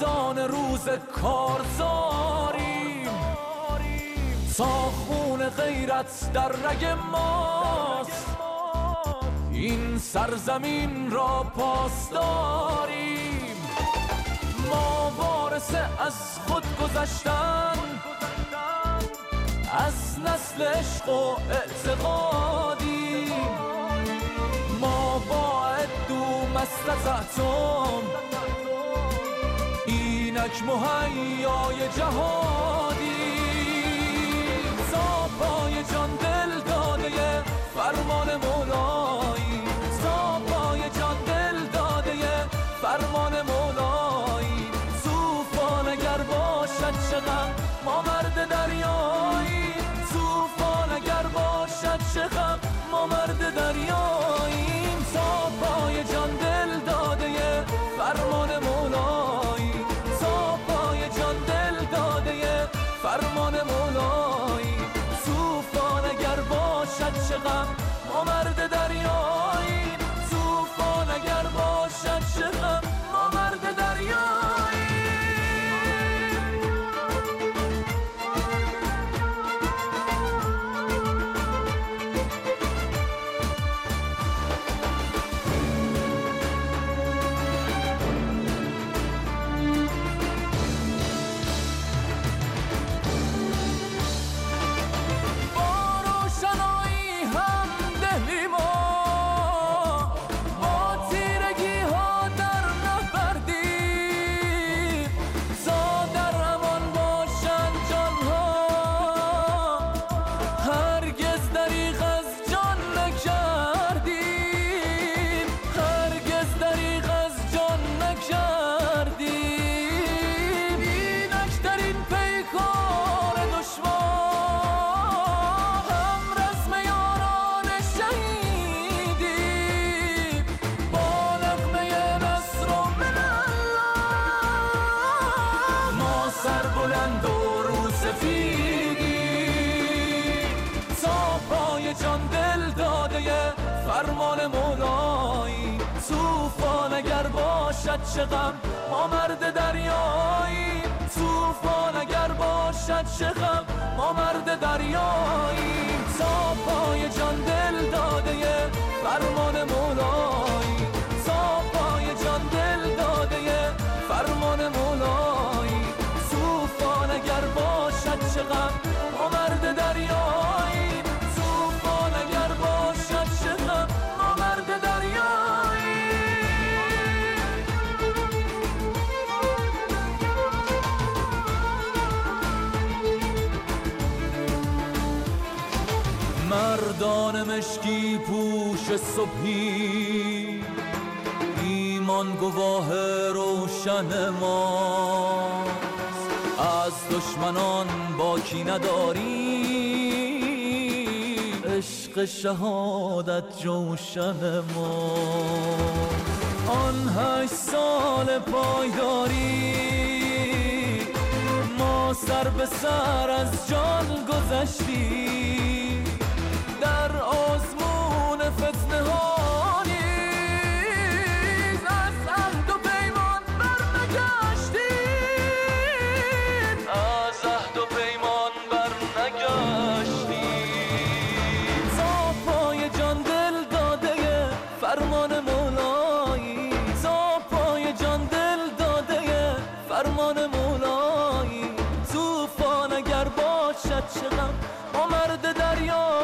مردان روز کارزاریم، تا خون غیرت در رگ ماست این سرزمین را پاسداریم. ما وارث از خود گذشتن، از نسل عشق و اعتقادیم. ما با عدو مست از اتم، اینک مهیای جهادیم. تا پای جان دل داده فرمان مولایی، تا پای جان دل داده فرمان مولایی. طوفان اگر باشد چه غم ما مرد دریایی، طوفان اگر باشد چه غم ما مرد دریاییم. تا پای جان دل داده فرمان مولایی، تا پای جان دل داده فرمان مولایی. طوفان اگر باشد چه غم ما مرد دریاییم، طوفان اگر باشد چه غم ما مرد دریاییم. بلند و رو سفیدی، تا پای جان دل داده فرمان مولایی. طوفان اگر باشد چه غم ما مرد دریایی، طوفان اگر باشد چه غم ما مرد دریایی. تا پای جان دل داده فرمان مولایی، تا پای جان دل داده فرمان مولایی. طوفان اگر باشد چه غم ما مرد دریایی، طوفان اگر باشد چه غم ما مرد دریایی. مردان مشکی پوش صبحی، ایمان گواه روشن ما. از دشمنان باکی نداریم، عشق شهادت جوشن ما. آن 8 سال پایداری ما سر به سر از جان گذشتیم، در آزمون فتنه ها فرمان مولایی، تا پای جان دل داده فرمان مولایی. طوفان اگر باشد چه غم ما مرد دریا